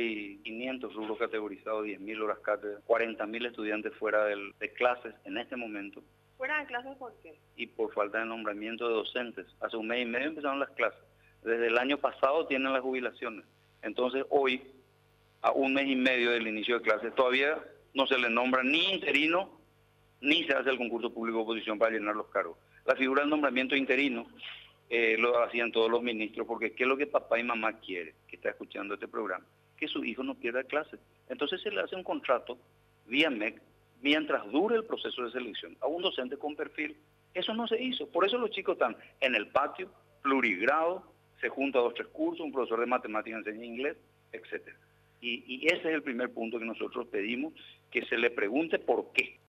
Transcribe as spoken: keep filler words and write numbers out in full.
hay quinientos rubros categorizados, diez mil horas cátedra, cuarenta mil estudiantes fuera del, de clases en este momento. ¿Fuera de clases por qué? Y por falta de nombramiento de docentes. Hace un mes y medio empezaron las clases. Desde el año pasado tienen las jubilaciones. Entonces hoy, a un mes y medio del inicio de clases, todavía no se le nombra ni interino, ni se hace el concurso público de oposición para llenar los cargos. La figura del nombramiento interino eh, lo hacían todos los ministros, porque ¿qué es lo que papá y mamá quiere, que está escuchando este programa? Que su hijo no pierda clases. Entonces se le hace un contrato vía M E C mientras dure el proceso de selección a un docente con perfil. Eso no se hizo. Por eso los chicos están en el patio, plurigrado, se junta dos, tres cursos, un profesor de matemáticas enseña inglés, etcétera. Y, y ese es el primer punto que nosotros pedimos, que se le pregunte por qué.